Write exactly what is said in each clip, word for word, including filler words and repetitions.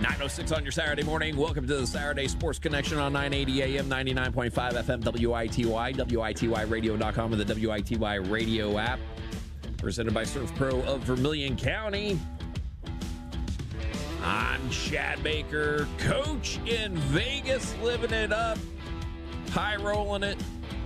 nine oh six on your Saturday morning. Welcome to the Saturday Sports Connection on nine eighty A M, ninety-nine point five F M, W I T Y, W I T Y radio dot com, and the W I T Y radio app. Presented by Surf Pro of Vermilion County. I'm Chad Baker, coach in Vegas, living it up, high rolling it.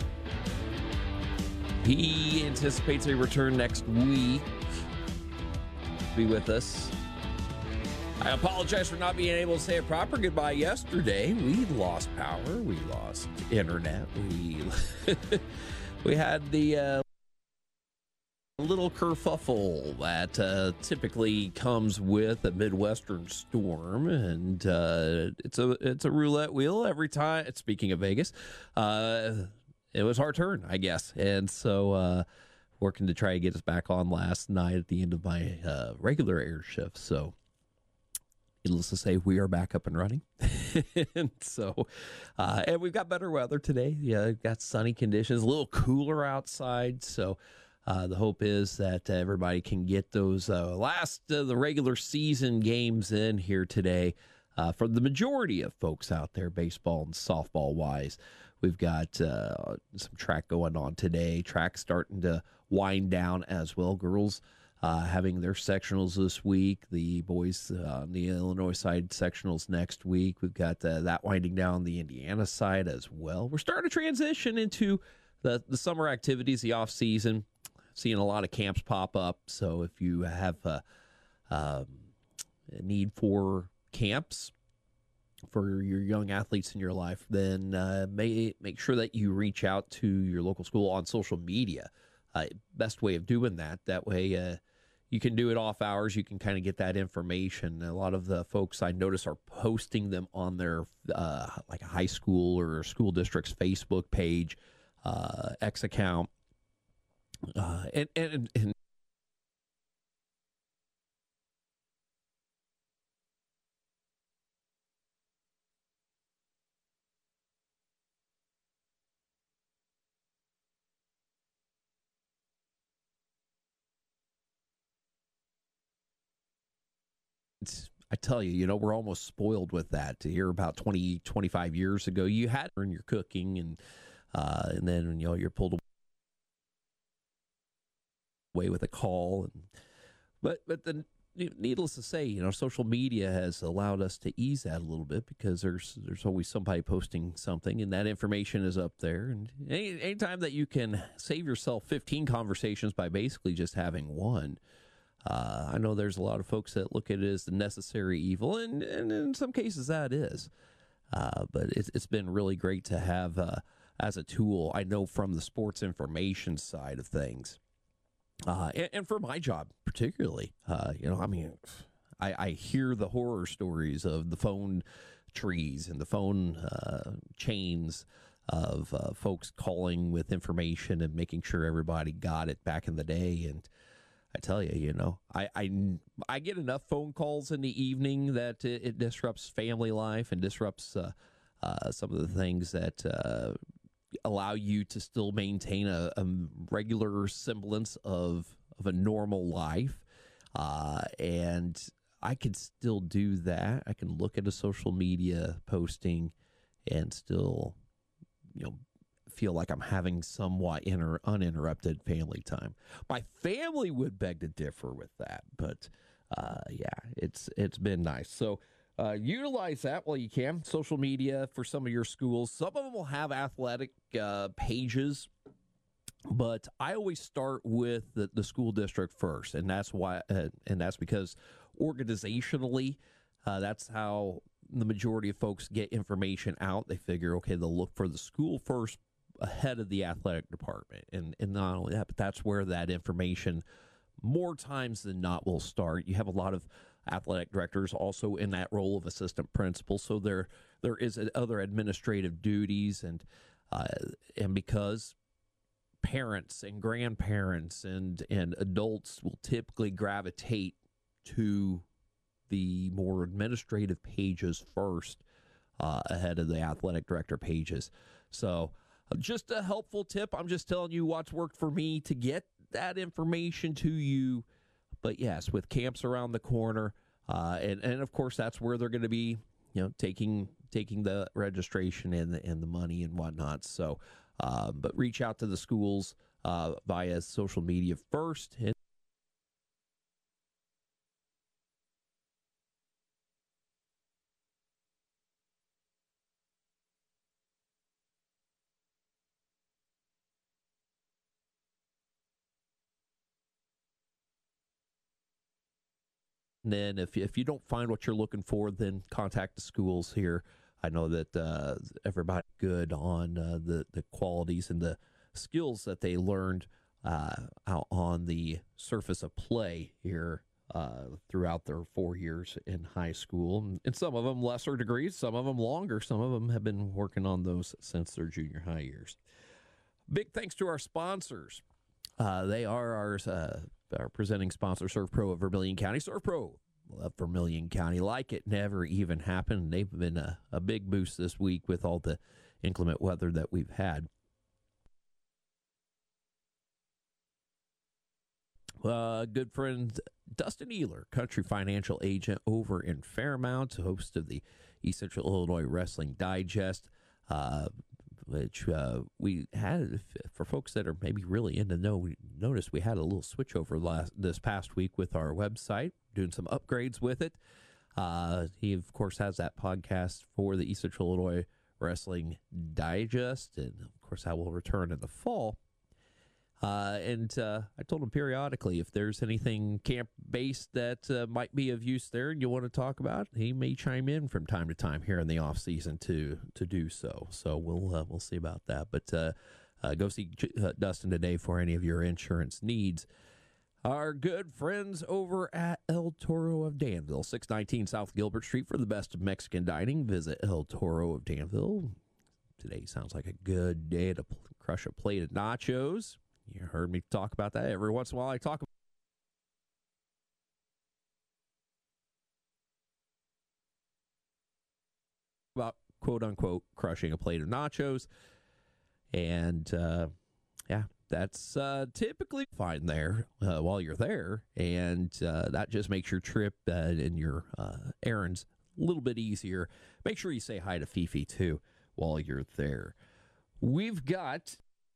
He anticipates a return next week. Be with us. I apologize for not being able to say a proper goodbye yesterday. We lost power. We lost internet. We we had the uh, little kerfuffle that uh, typically comes with a Midwestern storm, and uh, it's a it's a roulette wheel every time. Speaking of Vegas, uh, it was our turn, I guess, and so uh, working to try to get us back on last night at the end of my uh, regular air shift. So, needless to say, we are back up and running, and so uh, and we've got better weather today. Yeah, we've got sunny conditions, a little cooler outside, so. Uh, the hope is that uh, everybody can get those uh, last uh, the regular season games in here today. Uh, for the majority of folks out there, baseball and softball wise, we've got uh, some track going on today. Track starting to wind down as well. Girls uh, having their sectionals this week. The boys uh, on the Illinois side sectionals next week. We've got uh, that winding down on the Indiana side as well. We're starting to transition into the the summer activities, the off season. Seeing a lot of camps pop up, so if you have a, um, a need for camps for your young athletes in your life, then uh, may, make sure that you reach out to your local school on social media. Uh, best way of doing that. That way uh, you can do it off hours. You can kind of get that information. A lot of the folks I notice are posting them on their uh, like a high school or school district's Facebook page, uh, X account. Uh, and, and, and I tell you, you know, we're almost spoiled with that. To hear about twenty, twenty-five years ago, you had in your cooking, and uh, and then, you know, you're pulled away with a call, and but but the needless to say, you know, social media has allowed us to ease that a little bit, because there's there's always somebody posting something, and that information is up there. And any anytime that you can save yourself fifteen conversations by basically just having one, uh, I know there's a lot of folks that look at it as the necessary evil, and, and in some cases that is. Uh, but it's it's been really great to have uh, as a tool. I know from the sports information side of things. Uh, and, and for my job, particularly, uh, you know, I mean, I, I hear the horror stories of the phone trees and the phone uh, chains of uh, folks calling with information and making sure everybody got it back in the day. And I tell you, you know, I, I, I get enough phone calls in the evening that it, it disrupts family life and disrupts uh, uh, some of the things that uh allow you to still maintain a, a regular semblance of of a normal life, uh, and I can still do that. I can look at a social media posting and still, you know, feel like I'm having somewhat inter- uninterrupted family time. My family would beg to differ with that, but uh, yeah, it's it's been nice. So. Uh, utilize that while you can. Social media for some of your schools. Some of them will have athletic uh, pages, but I always start with the, the school district first, and that's why. Uh, and that's because organizationally, uh, that's how the majority of folks get information out. They figure, okay, they'll look for the school first ahead of the athletic department, and and not only that, but that's where that information more times than not will start. You have a lot of athletic directors also in that role of assistant principal, so there there is other administrative duties, and uh, and because parents and grandparents and and adults will typically gravitate to the more administrative pages first uh, ahead of the athletic director pages. So uh, just a helpful tip. I'm just telling you what's worked for me to get that information to you. But yes, with camps around the corner, Uh, and, and of course, that's where they're going to be, you know, taking taking the registration and the, and the money and whatnot. So, uh, but reach out to the schools uh, via social media first. And then if, if you don't find what you're looking for, then contact the schools here. I know that uh, everybody good on uh, the, the qualities and the skills that they learned uh, out on the surface of play here uh, throughout their four years in high school. And some of them lesser degrees, some of them longer. Some of them have been working on those since their junior high years. Big thanks to our sponsors. Uh, they are our, uh, our presenting sponsor, ServPro of Vermilion County. ServPro of Vermilion County, like it never even happened. They've been a, a big boost this week with all the inclement weather that we've had. Uh, good friend Dustin Ehler, country financial agent over in Fairmount, host of the East Central Illinois Wrestling Digest, uh, which uh, we had, for folks that are maybe really in the know, we noticed we had a little switchover last this past week with our website, doing some upgrades with it. Uh, he, of course, has that podcast for the East Central Illinois Wrestling Digest, and, of course, that will return in the fall. Uh, and uh, I told him periodically if there's anything camp-based that uh, might be of use there and you want to talk about, he may chime in from time to time here in the off season to to do so. So we'll uh, we'll see about that. But uh, uh, go see J- uh, Dustin today for any of your insurance needs. Our good friends over at El Toro of Danville, six nineteen South Gilbert Street, for the best of Mexican dining. Visit El Toro of Danville. Today sounds like a good day to pl- crush a plate of nachos. You heard me talk about that. Every once in a while I talk about, quote-unquote, crushing a plate of nachos. And, uh, yeah, that's uh, typically fine there uh, while you're there. And uh, that just makes your trip uh, and your uh, errands a little bit easier. Make sure you say hi to Fifi, too, while you're there. We've got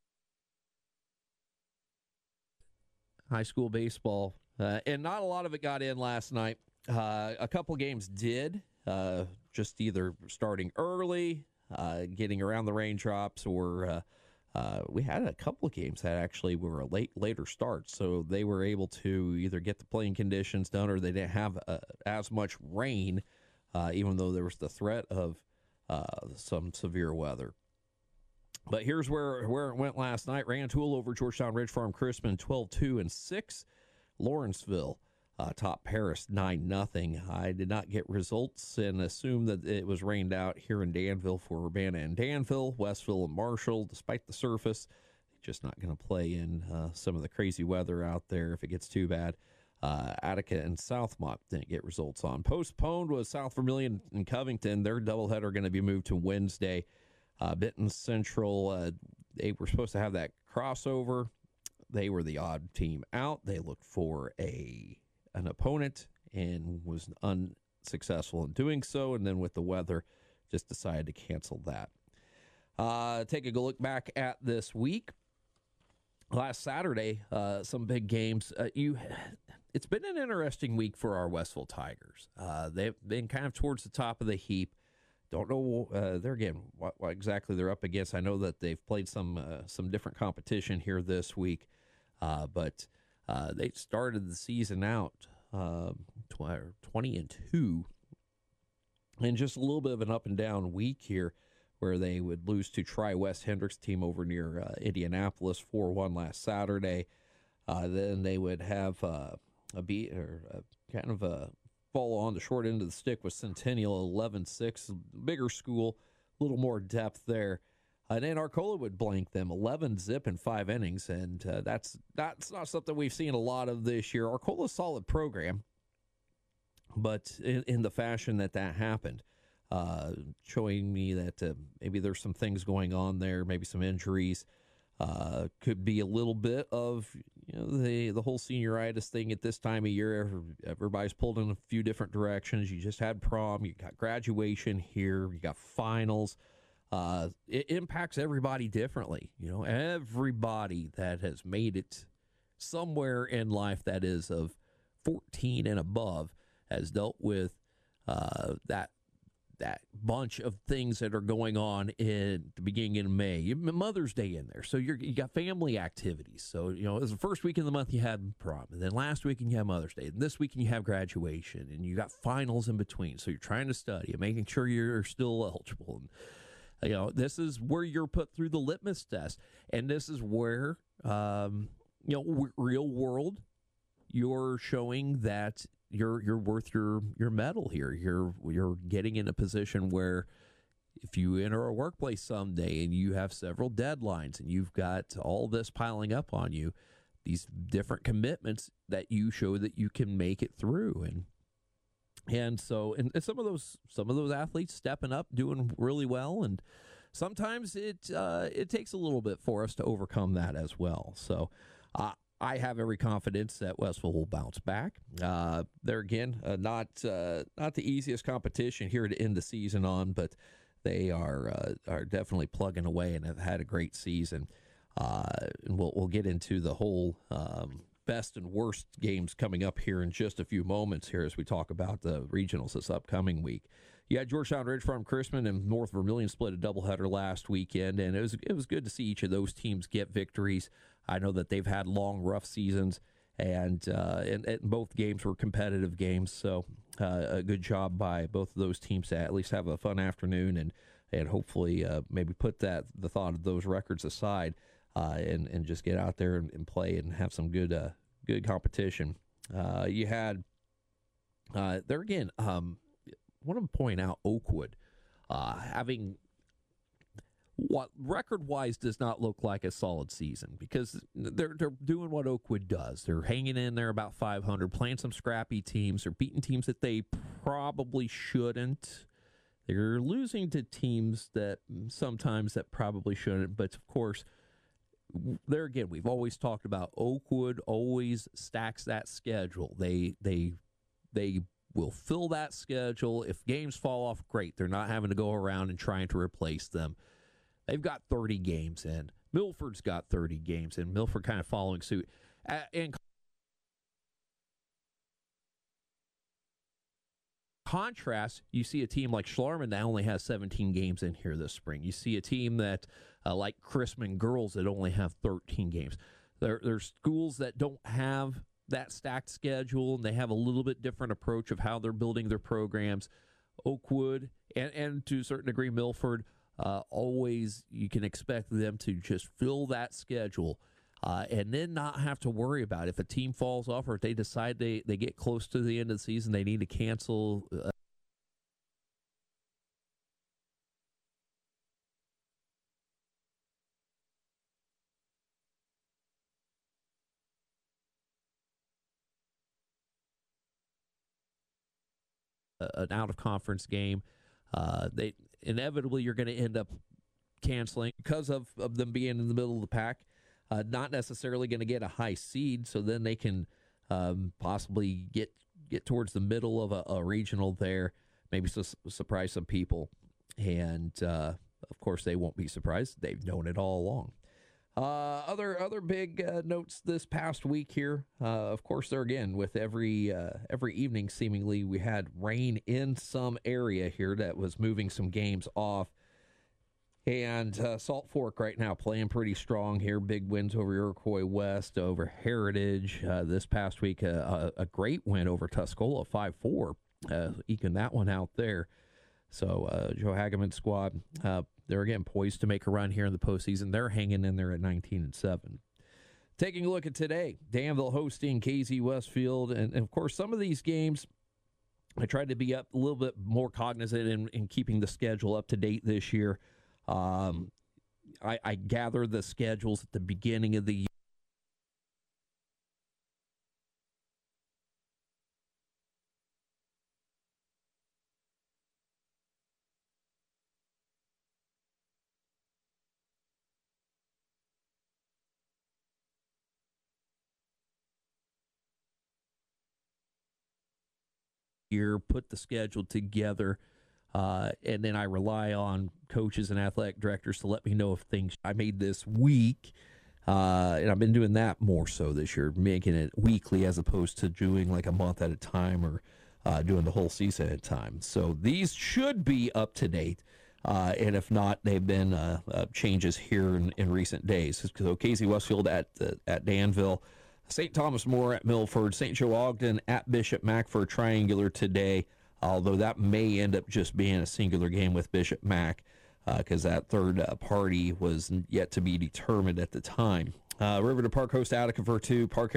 high school baseball, uh, and not a lot of it got in last night. Uh, a couple games did, uh, just either starting early, uh, getting around the raindrops, or uh, uh, we had a couple of games that actually were a late later start, so they were able to either get the playing conditions done or they didn't have uh, as much rain, uh, even though there was the threat of uh, some severe weather. But here's where, where it went last night. Rantoul over Georgetown Ridge Farm Crispin, twelve two and six. Lawrenceville uh, top Paris nine nothing. I did not get results and assumed that it was rained out here in Danville for Urbana and Danville, Westville and Marshall, despite the surface. Just not going to play in uh, some of the crazy weather out there if it gets too bad. Uh, Attica and Southmont didn't get results on. Postponed was South Vermilion and Covington. Their doubleheader going to be moved to Wednesday. Uh, Benton Central, uh, they were supposed to have that crossover. They were the odd team out. They looked for a an opponent and was unsuccessful in doing so. And then with the weather, just decided to cancel that. Uh, take a look back at this week. Last Saturday, uh, some big games. Uh, you, it's been an interesting week for our Westville Tigers. Uh, they've been kind of towards the top of the heap. Don't know uh, there again what, what exactly they're up against. I know that they've played some uh, some different competition here this week, uh, but uh, they started the season out uh, twenty and two, and just a little bit of an up and down week here, where they would lose to Tri West Hendricks team over near uh, Indianapolis four one last Saturday. Uh, then they would have uh, a beat or a, kind of a fall on the short end of the stick with Centennial eleven six, bigger school, a little more depth there. And then Arcola would blank them eleven zip in five innings, and uh, that's that's not something we've seen a lot of this year. Arcola's solid program, but in, in the fashion that that happened, uh, showing me that uh, maybe there's some things going on there, maybe some injuries. Uh, could be a little bit of you know the the whole senioritis thing at this time of year. Everybody's pulled in a few different directions. You just had prom, you got graduation here, you got finals. Uh, it impacts everybody differently. You know, everybody that has made it somewhere in life that is of fourteen and above has dealt with uh, that that bunch of things that are going on in the beginning of May. You have Mother's Day in there, so you're, you got family activities. So you know, it was the first week of the month you had prom, and then last weekend you have Mother's Day, and this weekend you have graduation, and you got finals in between. So you're trying to study and making sure you're still eligible. And you know, this is where you're put through the litmus test, and this is where um, you know, w- real world, you're showing that you're you're worth your your medal here. You're you're getting in a position where if you enter a workplace someday and you have several deadlines and you've got all this piling up on you, these different commitments that you show that you can make it through. And and so and, and some of those some of those athletes stepping up, doing really well, and sometimes it uh, it takes a little bit for us to overcome that as well. So uh, I have every confidence that Westville will bounce back. Uh, there again, uh, not uh, not the easiest competition here to end the season on, but they are uh, are definitely plugging away and have had a great season. Uh, and we'll we'll get into the whole um, best and worst games coming up here in just a few moments here as we talk about the regionals this upcoming week. You had Georgetown Ridge Farm Chrisman and North Vermilion split a doubleheader last weekend, and it was it was good to see each of those teams get victories. I know that they've had long, rough seasons, and uh, and, and both games were competitive games. So uh, a good job by both of those teams to at least have a fun afternoon and and hopefully uh, maybe put that the thought of those records aside uh, and and just get out there and, and play and have some good uh, good competition. Uh, you had uh, there again. Um, I want to point out Oakwood uh, having what record-wise does not look like a solid season because they're they're doing what Oakwood does. They're hanging in there about five hundred, playing some scrappy teams. They're beating teams that they probably shouldn't. They're losing to teams that sometimes that probably shouldn't. But of course, there again, we've always talked about Oakwood always stacks that schedule. They they they will fill that schedule. If games fall off, great. They're not having to go around and trying to replace them. They've got thirty games in. Milford's got thirty games in. Milford kind of following suit. Uh, in contrast, you see a team like Schlarman that only has seventeen games in here this spring. You see a team that, uh, like Chrisman Girls, that only have thirteen games. There, there's schools that don't have that stacked schedule, and they have a little bit different approach of how they're building their programs. Oakwood, and, and to a certain degree, Milford, Uh, always you can expect them to just fill that schedule uh, and then not have to worry about it. If a team falls off or if they decide they, they get close to the end of the season, they need to cancel uh, an out-of-conference game. Uh, they inevitably you're going to end up canceling because of, of them being in the middle of the pack. Uh, not necessarily going to get a high seed, so then they can um, possibly get get towards the middle of a, a regional there, maybe su- surprise some people. And, uh, of course, they won't be surprised. They've known it all along. Uh, other other big uh, notes this past week here. Uh, of course, there again, with every uh, every evening, seemingly, we had rain in some area here that was moving some games off. And uh, Salt Fork right now playing pretty strong here. Big wins over Iroquois West, over Heritage. Uh, this past week, uh, a, a great win over Tuscola, five four. Uh, eking that one out there. So uh, Joe Hageman's squad, uh, they're again poised to make a run here in the postseason. They're hanging in there at nineteen and seven. Taking a look at today, Danville hosting K Z Westfield. And, and of course, some of these games, I tried to be up a little bit more cognizant in, in keeping the schedule up to date this year. Um, I, I gather the schedules at the beginning of the year. here, put the schedule together, uh, and then I rely on coaches and athletic directors to let me know if things I made this week. Uh, and I've been doing that more so this year, making it weekly as opposed to doing like a month at a time or uh, doing the whole season at a time. So these should be up to date. Uh, and if not, they've been uh, uh, changes here in, in recent days. So Casey Westfield at uh, at Danville, Saint Thomas More at Milford, Saint Joe Ogden at Bishop Mack for a triangular today, although that may end up just being a singular game with Bishop Mack because uh, that third uh, party was yet to be determined at the time. Uh, Riverton Park host Attica for two, Park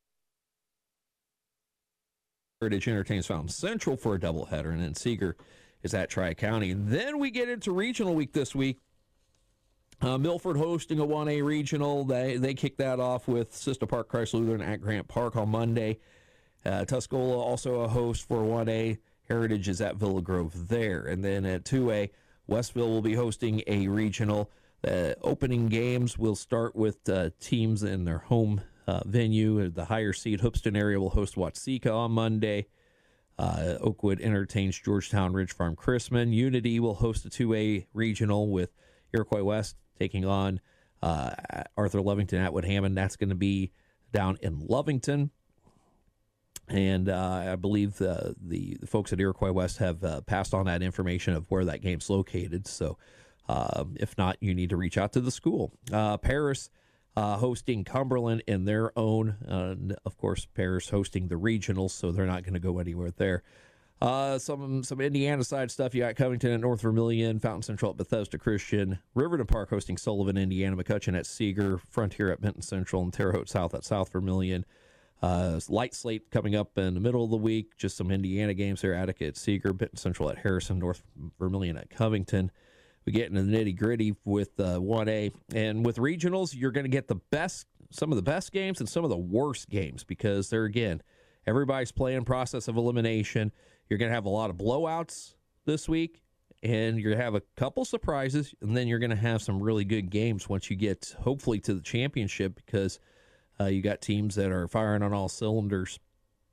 Heritage entertains Fountain Central for a doubleheader, and then Seeger is at Tri-County. And then we get into regional week this week. Uh, Milford hosting a one A regional. They they kick that off with Sister Park Christ Lutheran at Grant Park on Monday. Uh, Tuscola also a host for one A. Heritage is at Villa Grove there. And then at two A, Westville will be hosting a regional. The opening games will start with uh, teams in their home uh, venue. The higher seed Hoopston area will host Watseka on Monday. Uh, Oakwood entertains Georgetown Ridge Farm Chrisman. Unity will host a two A regional with Iroquois West taking on uh, Arthur Lovington Atwood Hammond. That's going to be down in Lovington. And uh, I believe the, the the folks at Iroquois West have uh, passed on that information of where that game's located. So uh, if not, you need to reach out to the school. Uh, Paris uh, hosting Cumberland in their own. Uh, of course, Paris hosting the regionals, so they're not going to go anywhere there. Uh, some some Indiana side stuff. You got Covington at North Vermilion, Fountain Central at Bethesda Christian, Riverton Park hosting Sullivan, Indiana, McCutcheon at Seeger, Frontier at Benton Central, and Terre Haute South at South Vermilion. Uh, light slate coming up in the middle of the week. Just some Indiana games there. Attica at Seeger, Benton Central at Harrison, North Vermilion at Covington. We get into the nitty gritty with uh, one A, and with regionals, you're going to get the best, some of the best games and some of the worst games because they're again, everybody's playing process of elimination. You're going to have a lot of blowouts this week, and you're going to have a couple surprises, and then you're going to have some really good games once you get hopefully to the championship because. Uh, you got teams that are firing on all cylinders.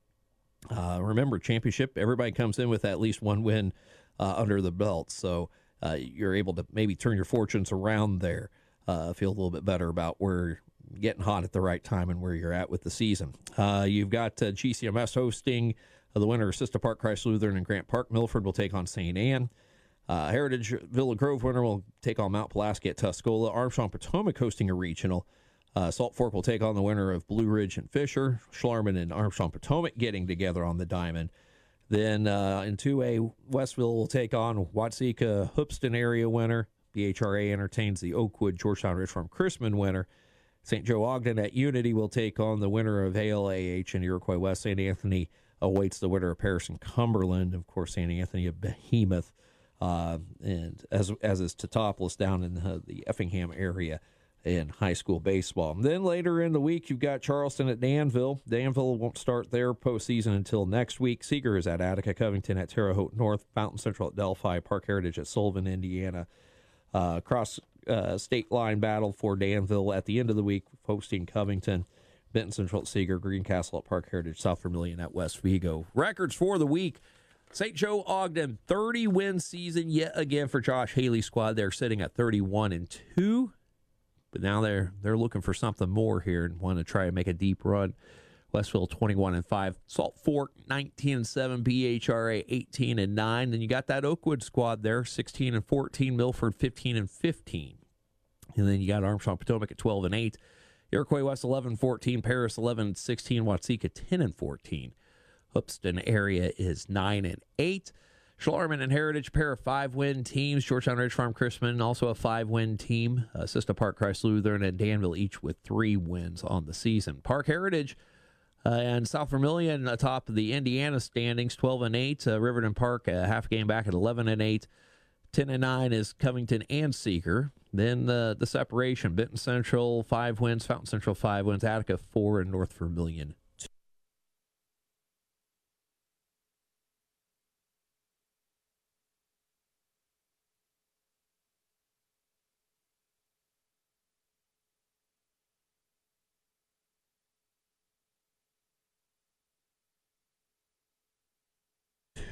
Uh, remember, championship, everybody comes in with at least one win uh, under the belt. So uh, you're able to maybe turn your fortunes around there, uh, feel a little bit better about where you're getting hot at the right time and where you're at with the season. Uh, you've got uh, G C M S hosting uh, the winner of Sister Park Christ Lutheran and Grant Park. Milford will take on Saint Anne. Uh, Heritage Villa Grove winner will take on Mount Pulaski at Tuscola. Armstrong Potomac hosting a regional. Uh, Salt Fork will take on the winner of Blue Ridge and Fisher. Schlarman and Armstrong Potomac getting together on the diamond. Then uh, in two A, Westville will take on Watseka Hoopston area winner. B H R A entertains the Oakwood Georgetown Ridge Farm Chrisman winner. Saint Joe Ogden at Unity will take on the winner of A L A H and Iroquois West. Saint Anthony awaits the winner of Paris and Cumberland. Of course, Saint Anthony of Behemoth, uh, and as as is Teutopolis down in uh, the Effingham area in high school baseball. And then later in the week, you've got Charleston at Danville. Danville won't start their postseason until next week. Seeger is at Attica, Covington at Terre Haute North, Fountain Central at Delphi, Park Heritage at Sullivan, Indiana. Uh, cross uh, state line battle for Danville at the end of the week, hosting Covington, Benton Central at Seeger, Greencastle at Park Heritage, South Vermilion at West Vigo. Records for the week. Saint Joe Ogden, thirty-win season yet again for Josh Haley's squad. They're sitting at thirty-one and two. But now they're they're looking for something more here and want to try and make a deep run. Westville twenty-one and five, Salt Fork nineteen and seven, B H R A eighteen and nine. Then you got that Oakwood squad there, sixteen and fourteen, Milford fifteen and fifteen. And then you got Armstrong Potomac at twelve and eight, Iroquois West eleven and fourteen, Paris eleven and sixteen, Watseka ten and fourteen. Hoopston area is nine and eight. Schlarman and Heritage, pair of five-win teams. Georgetown Ridge Farm Chrisman, also a five-win team. Uh, Sister Park Christ Lutheran and Danville each with three wins on the season. Park Heritage uh, and South Vermilion atop the Indiana standings, twelve and eight. Uh, Riverton Park, a half game back at eleven and eight. ten and nine is Covington and Seeger. Then the, the separation, Benton Central, five wins. Fountain Central, five wins. Attica, four, and North Vermilion,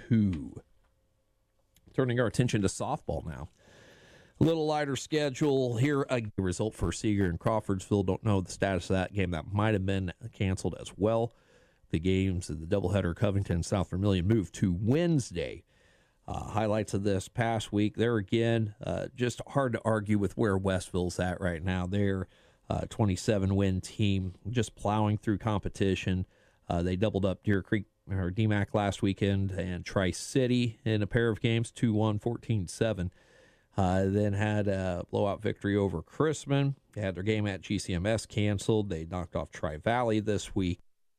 two. Turning our attention to softball now. A little lighter schedule here. A result for Seeger and Crawfordsville. Don't know the status of that game. That might have been canceled as well. The games of the doubleheader Covington and South Vermilion moved to Wednesday. Uh, highlights of this past week. There again, uh, just hard to argue with where Westville's at right now. They're a twenty-seven win team, just plowing through competition. Uh, they doubled up Deer Creek or D MAC last weekend and Tri-City in a pair of games, two one, fourteen seven. Uh, then had a blowout victory over Chrisman. They had their game at G C M S canceled. They knocked off Tri-Valley this week.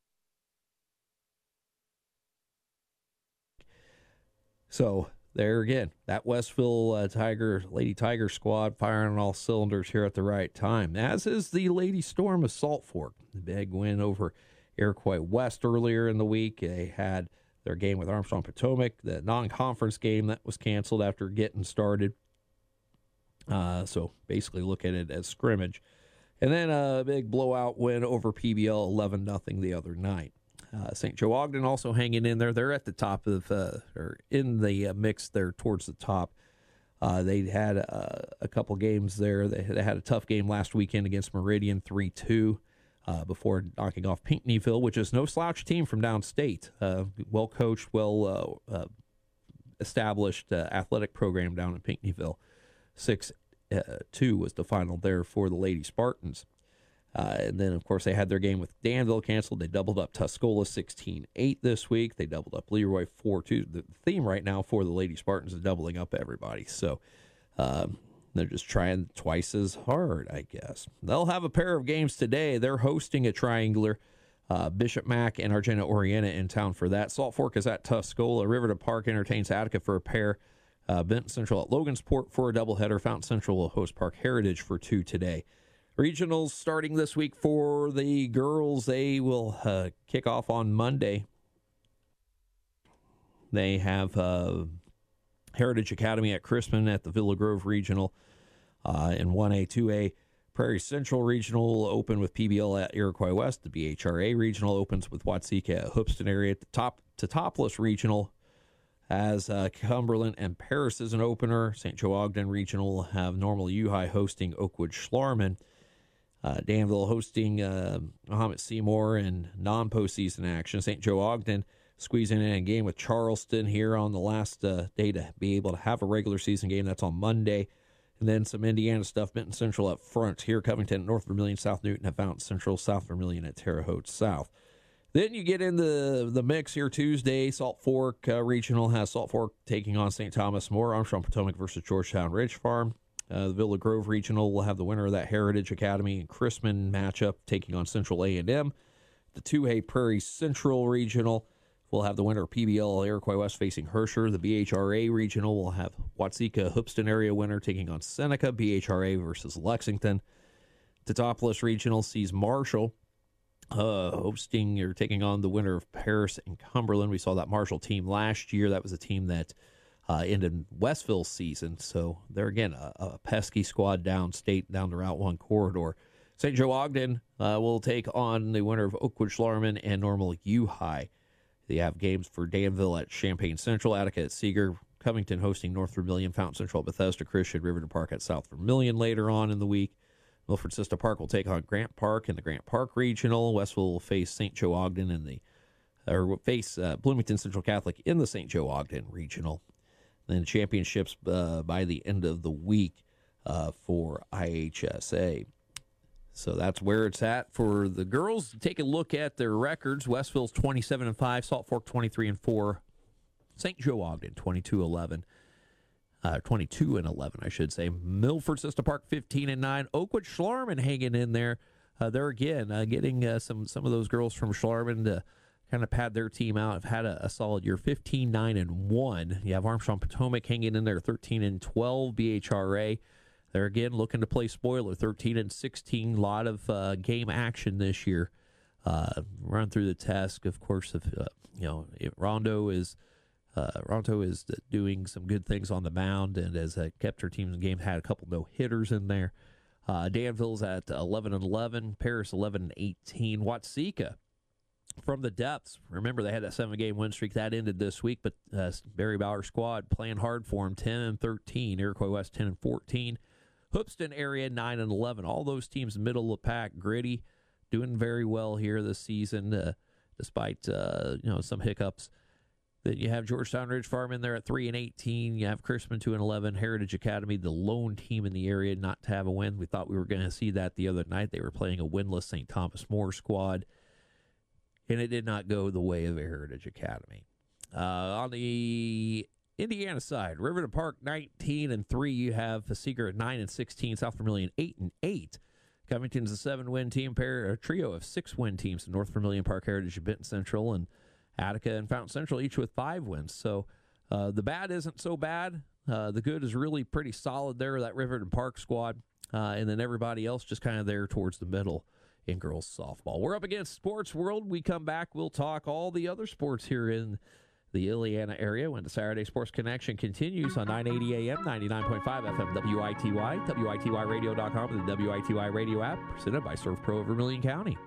So there again, that Westville uh, Tiger, Lady Tiger squad firing on all cylinders here at the right time, as is the Lady Storm of Salt Fork. The big win over Iroquois West earlier in the week. They had their game with Armstrong Potomac, the non-conference game that was canceled after getting started. Uh, so basically look at it as scrimmage. And then a big blowout win over P B L eleven nothing the other night. Uh, Saint Joe Ogden also hanging in there. They're at the top of, uh, or in the uh, mix there towards the top. Uh, they had uh, a couple games there. They had, they had a tough game last weekend against Meridian three two uh, before knocking off Pinckneyville, which is no slouch team from downstate. Uh, well coached, well uh, uh, established uh, athletic program down in Pinckneyville. six two was the final there for the Lady Spartans. Uh, and then, of course, they had their game with Danville canceled. They doubled up Tuscola sixteen eight this week. They doubled up Leroy four two. The theme right now for the Lady Spartans is doubling up everybody. So um, they're just trying twice as hard, I guess. They'll have a pair of games today. They're hosting a triangular. Uh, Bishop Mac and Argenta Orienta in town for that. Salt Fork is at Tuscola. Riverton Park entertains Attica for a pair. Uh, Benton Central at Logansport for a doubleheader. Fountain Central will host Park Heritage for two today. Regionals starting this week for the girls. They will uh, kick off on Monday. They have uh, Heritage Academy at Chrisman at the Villa Grove Regional. Uh, in one A, two A, Prairie Central Regional will open with P B L at Iroquois West. The B H R A Regional opens with Watseka at Hoopston area. At the top to topless Regional as uh, Cumberland and Paris is an opener. Saint Joe Ogden Regional will have Normal U High hosting Oakwood Schlarman. Uh, Danville hosting uh, Mahomet Seymour in non-postseason action. Saint Joe Ogden squeezing in a game with Charleston here on the last uh, day to be able to have a regular season game. That's on Monday. And then some Indiana stuff. Benton Central up front here. Covington at North Vermilion, South Newton at Fountain Central, South Vermilion at Terre Haute South. Then you get into the mix here Tuesday. Salt Fork uh, Regional has Salt Fork taking on Saint Thomas More. Armstrong Potomac versus Georgetown Ridge Farm. Uh, the Villa Grove Regional will have the winner of that Heritage Academy and Chrisman matchup taking on Central A and M. The two A Prairie Central Regional will have the winner of P B L Iroquois West facing Herscher. The B H R A Regional will have Watseka Hoopston area winner taking on Seneca. B H R A versus Lexington. The Topless Regional sees Marshall uh, hosting or taking on the winner of Paris and Cumberland. We saw that Marshall team last year. That was a team that Uh, ended Westville's season, so they're again a, a pesky squad downstate down the Route One corridor. Saint Joe Ogden uh, will take on the winner of Oakwood Schlarman and Normal U High. They have games for Danville at Champaign Central, Attica at Seeger, Covington hosting North Vermilion, Fountain Central at Bethesda Christian, Riverton Park at South Vermilion later on in the week. Milford Sista Park will take on Grant Park in the Grant Park Regional. Westville will face Saint Joe Ogden in the or face uh, Bloomington Central Catholic in the Saint Joe Ogden Regional. Then championships uh, by the end of the week uh, for I H S A. So that's where it's at for the girls. Take a look at their records. Westville's twenty-seven and five, Salt Fork twenty-three and four, Saint Joe Ogden twenty-two eleven, uh, twenty-two and eleven, I should say. Milford Sista Park fifteen and nine, Oakwood Schlarman hanging in there. Uh, they're again uh, getting uh, some some of those girls from Schlarman to kind of pad their team out. Have had a, a solid year, fifteen nine and one. You have Armstrong Potomac hanging in there, thirteen and twelve. B H R A, they're again looking to play spoiler, thirteen and sixteen. A lot of uh, game action this year. Uh, run through the task, of course, of uh, you know, Rondo is uh, Rondo is doing some good things on the mound and has uh, kept her team in the game. Had a couple no hitters in there. Uh, Danville's at eleven and eleven. Paris eleven and eighteen. Watseka from the depths. Remember, they had that seven-game win streak. That ended this week, but uh, Barry Bauer squad playing hard for them, ten and thirteen. Iroquois West, ten and fourteen. Hoopston area, nine and eleven. All those teams middle of the pack, gritty, doing very well here this season, uh, despite uh, you know some hiccups. Then you have Georgetown Ridge Farm in there at three and eighteen. You have Chrisman two and eleven. Heritage Academy, the lone team in the area not to have a win. We thought we were going to see that the other night. They were playing a winless Saint Thomas More squad, and it did not go the way of Heritage Academy. Uh, on the Indiana side, Riverton Park nineteen and three. You have Seeger at nine and sixteen. South Vermilion eight and eight. Covington's a seven-win team, pair a trio of six-win teams. North Vermilion, Park Heritage, Benton Central, and Attica and Fountain Central, each with five wins. So uh, the bad isn't so bad. Uh, the good is really pretty solid there, that Riverton Park squad. Uh, and then everybody else just kind of there towards the middle in girls softball. We're up against Sports World. We come back, we'll talk all the other sports here in the Illiana area when the Saturday Sports Connection continues on nine eighty A M, ninety-nine point five F M, W I T Y, W I T Y radio dot com, and the W I T Y radio app, presented by Surf Pro of Vermilion County.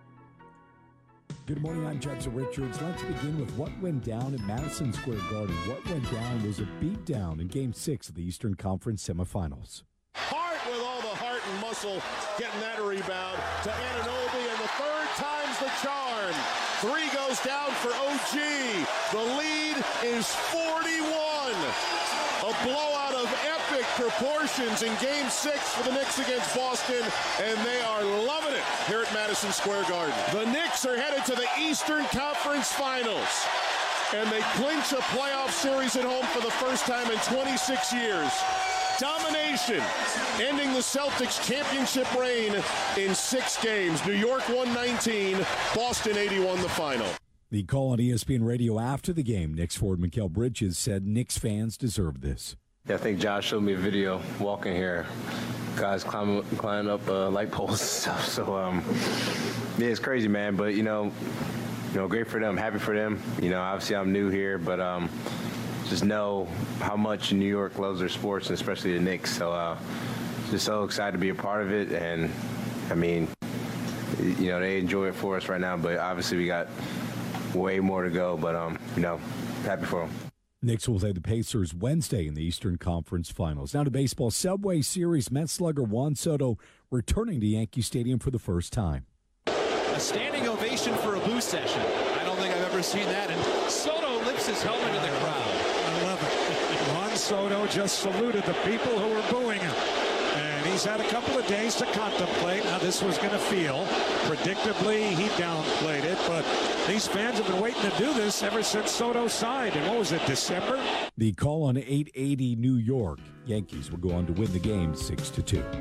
Good morning, I'm Judson Richards. Let's begin with what went down at Madison Square Garden. What went down was a beatdown in Game six of the Eastern Conference semifinals. Hart with all the heart and muscle getting that rebound to Ananobi, and the third time's the charm. Three goes down for O G. The lead is forty-one. A blowout of epic proportions in Game six for the Knicks against Boston, and they are loving it here at Madison Square Garden. The Knicks are headed to the Eastern Conference Finals, and they clinch a playoff series at home for the first time in twenty-six years. Domination, ending the Celtics' championship reign in six games. New York one nineteen, Boston eighty-one the final. The call on E S P N Radio after the game, Knicks forward Mikal Bridges said Knicks fans deserve this. Yeah, I think Josh showed me a video walking here. Guys climbing, climbing up uh, light poles and stuff. So, um, yeah, it's crazy, man. But, you know, you know, great for them. Happy for them. You know, obviously I'm new here, but um, just know how much New York loves their sports, and especially the Knicks. So, uh, just so excited to be a part of it. And, I mean, you know, they enjoy it for us right now. But obviously we got way more to go, but, um, you know, happy for them. Knicks will play the Pacers Wednesday in the Eastern Conference Finals. Now to baseball. Subway Series Met slugger Juan Soto returning to Yankee Stadium for the first time. A standing ovation for a boo session. I don't think I've ever seen that. And Soto lifts his helmet in the crowd. I love it. Juan Soto just saluted the people who were booing him. And he's had a couple of days to contemplate how this was going to feel. Predictably, he downplayed it, but these fans have been waiting to do this ever since Soto signed. And what was it, December? The call on eight eighty New York. Yankees will go on to win the game six to two.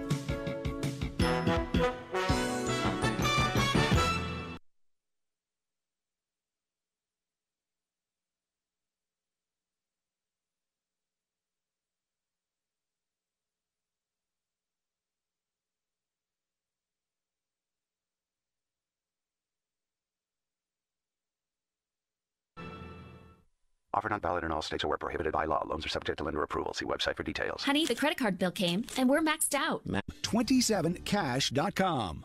Offer not valid in all states or where prohibited by law. Loans are subject to lender approval. See website for details. Honey, the credit card bill came, and we're maxed out. twenty-seven cash dot com.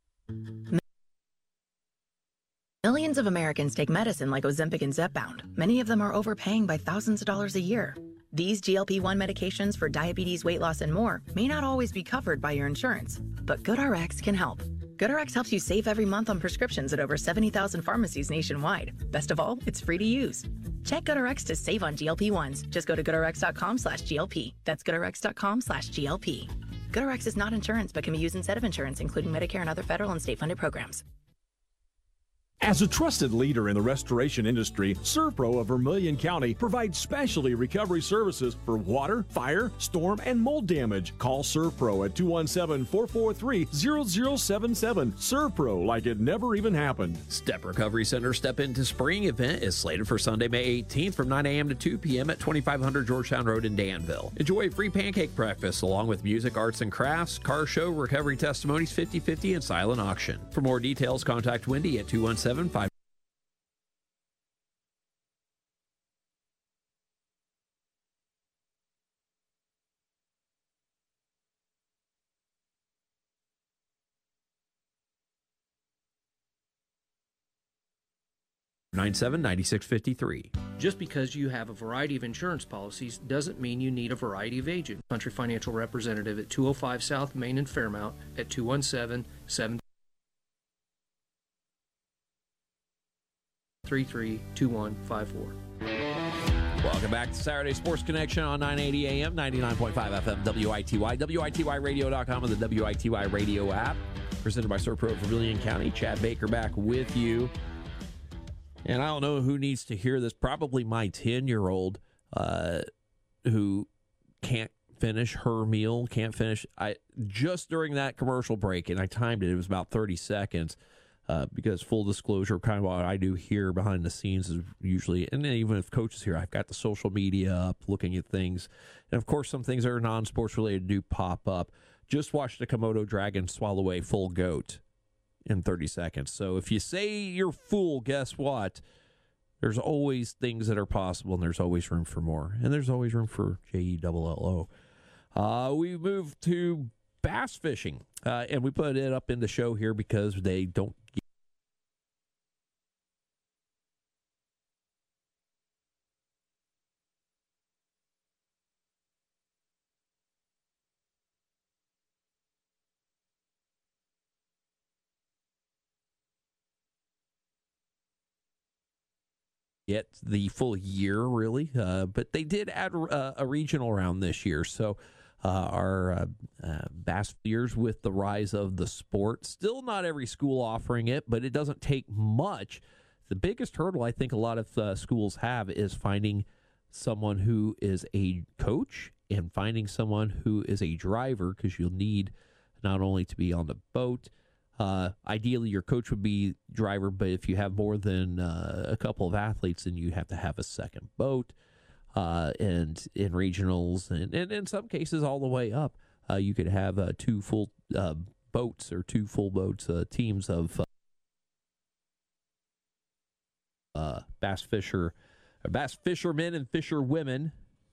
Millions of Americans take medicine like Ozempic and Zepbound. Many of them are overpaying by thousands of dollars a year. These G L P one medications for diabetes, weight loss, and more may not always be covered by your insurance, but GoodRx can help. GoodRx helps you save every month on prescriptions at over seventy thousand pharmacies nationwide. Best of all, it's free to use. Check GoodRx to save on G L P ones. Just go to goodrx.com slash GLP. That's goodrx.com slash GLP. GoodRx is not insurance, but can be used instead of insurance, including Medicare and other federal and state-funded programs. As a trusted leader in the restoration industry, ServPro of Vermilion County provides specialty recovery services for water, fire, storm, and mold damage. Call ServPro at two one seven, four four three, zero zero seven seven. ServPro, like it never even happened. Step Recovery Center Step Into Spring event is slated for Sunday, May eighteenth from nine a.m. to two p.m. at twenty-five hundred Georgetown Road in Danville. Enjoy a free pancake breakfast along with music, arts and crafts, car show, recovery testimonies, fifty fifty, and silent auction. For more details, contact Wendy at two one seven, five nine seven, nine six five three. Just because you have a variety of insurance policies doesn't mean you need a variety of agents. Country Financial Representative at two oh five South Main in Fairmount at two one seven, seven three three, two one five four. Welcome back to Saturday Sports Connection on nine eighty A M, ninety-nine point five F M, W I T Y, W I T Y radio dot com, and the W I T Y radio app. Presented by Servpro of Vermilion County. Chad Baker back with you. And I don't know who needs to hear this. Probably my ten-year-old uh, who can't finish her meal, can't finish. I just during that commercial break, and I timed it, it was about thirty seconds. Uh, because full disclosure, kind of what I do here behind the scenes is usually, and then even if Coach is here, I've got the social media up, looking at things. And, of course, some things that are non-sports related do pop up. Just watched the Komodo dragon swallow a full goat in thirty seconds. So if you say you're full, guess what? There's always things that are possible, and there's always room for more. And there's always room for J E L L O. Uh, we moved to bass fishing, uh, and we put it up in the show here because they don't get Yet the full year, really, uh, but they did add uh, a regional round this year. So uh, our uh, uh, bass years with the rise of the sport, still not every school offering it, but it doesn't take much. The biggest hurdle I think a lot of uh, schools have is finding someone who is a coach and finding someone who is a driver, because you'll need not only to be on the boat. Uh, ideally, your coach would be driver, but if you have more than uh, a couple of athletes, then you have to have a second boat. Uh, and in regionals, and, and in some cases all the way up, uh, you could have uh, two full uh, boats or two full boats, uh, teams of uh, uh, bass fisher, or bass fishermen and fisherwomen.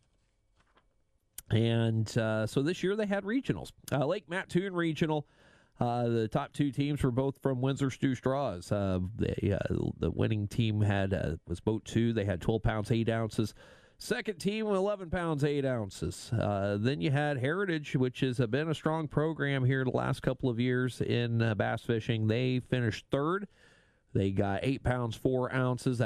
And uh, so this year they had regionals. Uh, Lake Mattoon Regional. Uh, the top two teams were both from Windsor Stew Straws. Uh, they, uh, the winning team had uh, was boat two. They had twelve pounds, eight ounces. Second team, eleven pounds, eight ounces. Uh, then you had Heritage, which has been a strong program here the last couple of years in uh, bass fishing. They finished third. They got eight pounds, four ounces.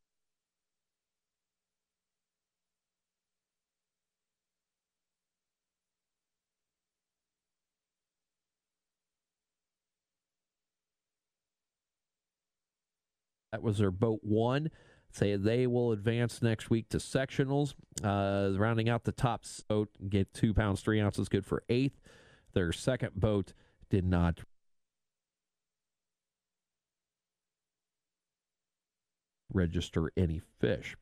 That was their boat one. Say they will advance next week to sectionals. Uh, rounding out the top boat, get two pounds, three ounces, good for eighth. Their second boat did not register any fish.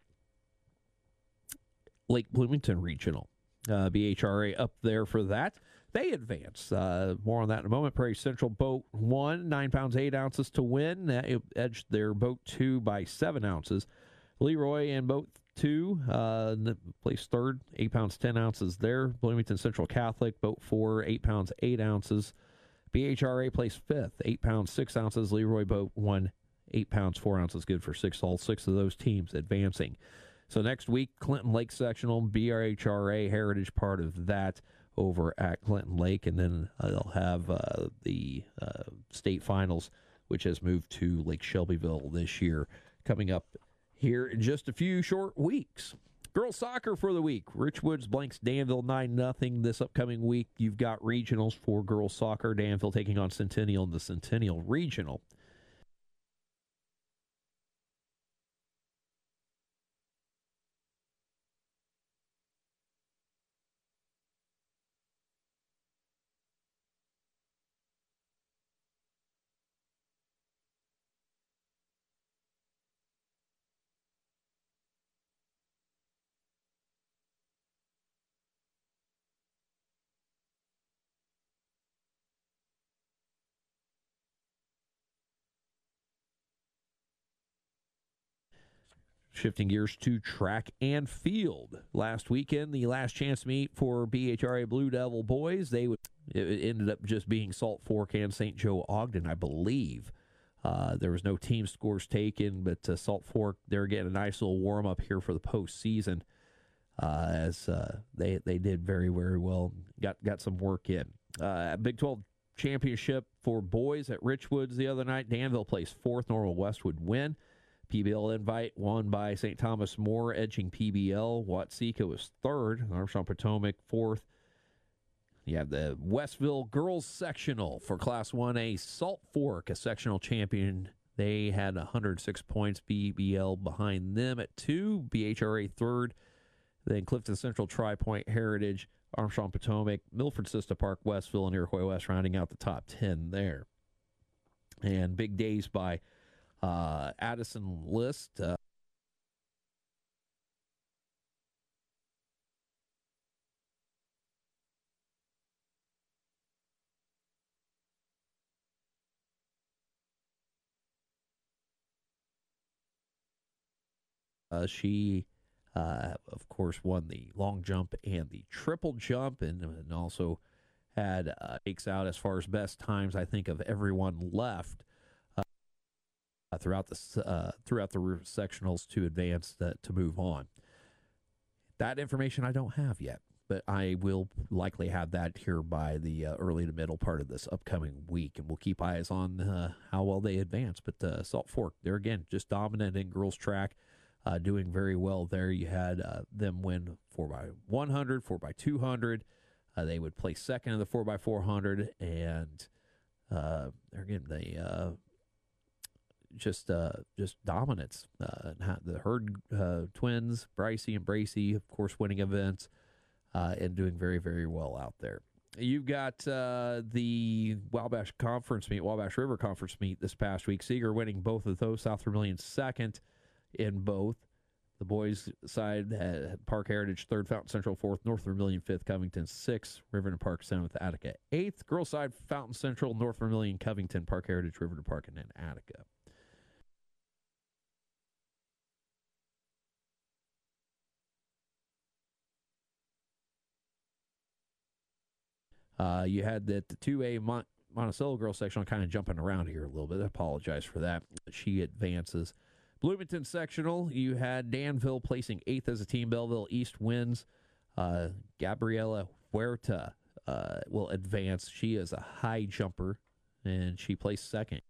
Lake Bloomington Regional. Uh, B H R A up there for that. They advance. Uh, more on that in a moment. Prairie Central boat one, nine pounds, eight ounces to win. That edged their boat two by seven ounces. Leroy and boat two uh, placed third, eight pounds, ten ounces there. Bloomington Central Catholic, boat four, eight pounds, eight ounces. B H R A placed fifth, eight pounds, six ounces. Leroy boat one, eight pounds, four ounces, good for six. All six of those teams advancing. So next week, Clinton Lake Sectional, B H R A Heritage part of that over at Clinton Lake, and then uh, they'll have uh, the uh, state finals, which has moved to Lake Shelbyville this year, coming up here in just a few short weeks. Girls soccer for the week. Richwoods blanks Danville nine nothing this upcoming week. You've got regionals for girls soccer. Danville taking on Centennial in the Centennial Regional. Shifting gears to track and field. Last weekend, the last chance meet for B H R A Blue Devil boys. They would, it ended up just being Salt Fork and Saint Joe Ogden, I believe. Uh, there was no team scores taken, but uh, Salt Fork, they're getting a nice little warm-up here for the postseason uh, as uh, they they did very, very well. Got, got some work in. Uh, Big twelve championship for boys at Richwoods the other night. Danville placed fourth. Normal Westwood win. P B L invite won by Saint Thomas More, edging P B L. Watseka was third. Armstrong Potomac fourth. You have the Westville girls sectional for Class one A. Salt Fork, a sectional champion. They had one hundred six points. B B L behind them at two. B H R A third. Then Clifton Central, Tri-Point, Heritage, Armstrong Potomac, Milford Sista Park, Westville, and Iroquois West rounding out the top ten there. And big days by uh, Addison List. Uh, uh, she... Uh, of course, won the long jump and the triple jump, and, and also had uh, takes out as far as best times, I think, of everyone left uh, throughout the uh, throughout the sectionals to advance uh, to move on. That information I don't have yet, but I will likely have that here by the uh, early to middle part of this upcoming week, and we'll keep eyes on uh, how well they advance. But uh, Salt Fork, they're again just dominant in girls track. Uh, doing very well there. You had uh, them win four by one hundred, four by two hundred. Uh, they would place second in the four by four hundred, and uh, again, they uh, just uh, just dominance. Uh, the Hurd uh, twins, Bricey and Bracey, of course, winning events uh, and doing very, very well out there. You've got uh, the Wabash Conference meet, Wabash River Conference meet this past week. Seeger winning both of those. South Vermilion second in both. The boys' side had Park Heritage third, Fountain Central fourth, North Vermilion fifth, Covington sixth, Riverton Park seventh, Attica eighth. Girls' side, Fountain Central, North Vermilion, Covington, Park Heritage, Riverton Park, and then Attica. Uh, you had that the two A Mont- Monticello girls section kind of jumping around here a little bit. I apologize for that. She advances. Bloomington sectional, you had Danville placing eighth as a team. Belleville East wins. Uh, Gabriela Huerta uh, will advance. She is a high jumper, and she placed second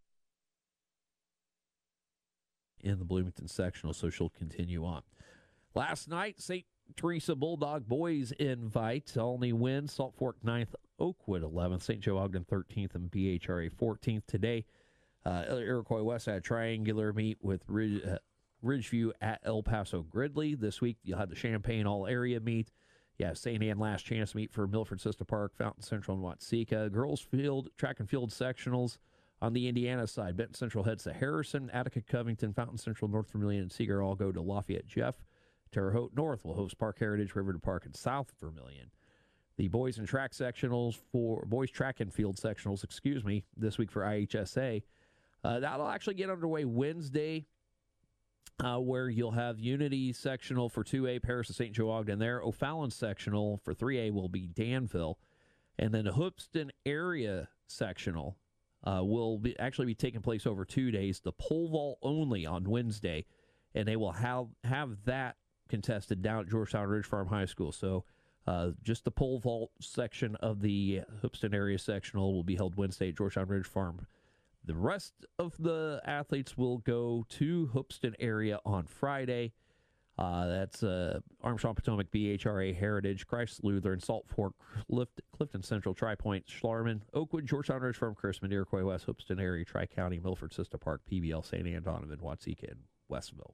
in the Bloomington sectional, so she'll continue on. Last night, Saint Teresa Bulldog boys invite. Olney wins. Salt Fork ninth, Oakwood eleventh, Saint Joe Ogden thirteenth, and B H R A fourteenth. Today, Uh, Iroquois West had a triangular meet with Ridge, uh, Ridgeview at El Paso Gridley. This week, you'll have the Champaign all-area meet. Yeah, Saint Ann last chance meet for Milford Sista Park, Fountain Central, and Watseka. Girls field, track and field sectionals on the Indiana side. Benton Central heads to Harrison, Attica, Covington, Fountain Central, North Vermilion, and Seeger all go to Lafayette Jeff. Terre Haute North will host Park Heritage, Riverton Park, and South Vermilion. The boys and track sectionals for boys track and field sectionals, excuse me, this week for I H S A. Uh, that'll actually get underway Wednesday, uh, where you'll have Unity sectional for two A, Paris and Saint Joe Ogden there. O'Fallon sectional for three A will be Danville. And then the Hoopston area sectional uh, will be actually be taking place over two days. The pole vault only on Wednesday, and they will have, have that contested down at Georgetown Ridge Farm High School. So uh, just the pole vault section of the Hoopston area sectional will be held Wednesday at Georgetown Ridge Farm. The rest of the athletes will go to Hoopston area on Friday. Uh, that's uh, Armstrong Potomac, B H R A, Heritage, Christ Lutheran, Salt Fork, Clift, Clifton Central, Tri-Point, Schlarman, Oakwood, Georgetown Ridge Farm, Chrisman, Iroquois West, Hoopston area, Tri-County, Milford, Sista Park, P B L, Saint Ann, Donovan, Watseka, and Westville.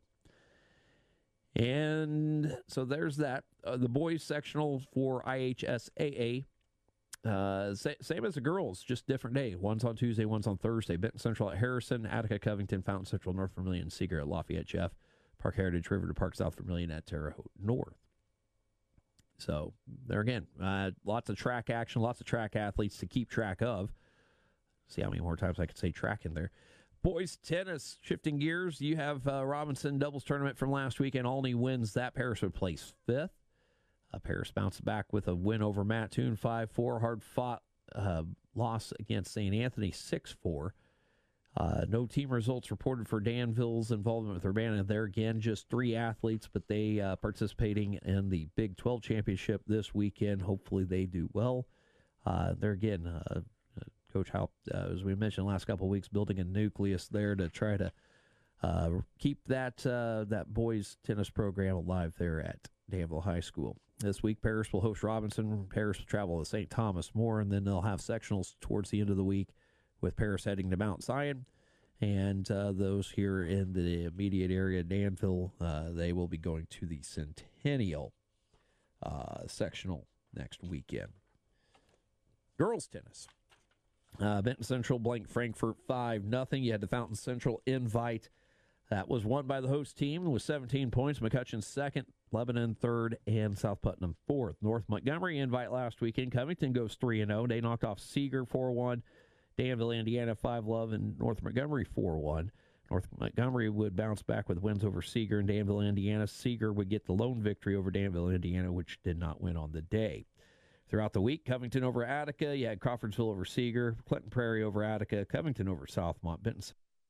And so there's that. Uh, the boys sectional for I H S A A. Uh, same as the girls, just different day. One's on Tuesday, one's on Thursday. Benton Central at Harrison, Attica, Covington, Fountain Central, North Vermilion, Seeger at Lafayette Jeff, Park Heritage, Riverton Park, South Vermilion at Terre Haute North. So there again, uh, lots of track action, lots of track athletes to keep track of. See how many more times I could say track in there. Boys tennis, shifting gears. You have uh, Robinson doubles tournament from last week, and Olney wins that. Paris would place fifth. Uh, Paris bounced back with a win over Mattoon, five four. Hard-fought uh, loss against Saint Anthony, six four. Uh, no team results reported for Danville's involvement with Urbana. There again, just three athletes, but they uh, participating in the Big twelve championship this weekend. Hopefully they do well. Uh, there again, uh, Coach Halp, uh, as we mentioned the last couple of weeks, building a nucleus there to try to uh, keep that uh, that boys tennis program alive there at Danville High School. This week, Paris will host Robinson. Paris will travel to Saint Thomas More, and then they'll have sectionals towards the end of the week, with Paris heading to Mount Zion, and uh, those here in the immediate area, Danville, uh, they will be going to the Centennial uh, sectional next weekend. Girls tennis. Uh, Benton Central blanked Frankfurt five nothing. You had the Fountain Central invite. That was won by the host team with seventeen points. McCutcheon second, Lebanon third, and South Putnam fourth. North Montgomery invite last weekend. Covington goes three and oh. They knocked off Seeger four one. Danville, Indiana, five love, and North Montgomery four one. North Montgomery would bounce back with wins over Seeger and Danville, Indiana. Seeger would get the lone victory over Danville, Indiana, which did not win on the day. Throughout the week, Covington over Attica. You had Crawfordsville over Seeger, Clinton Prairie over Attica, Covington over Southmont, Benton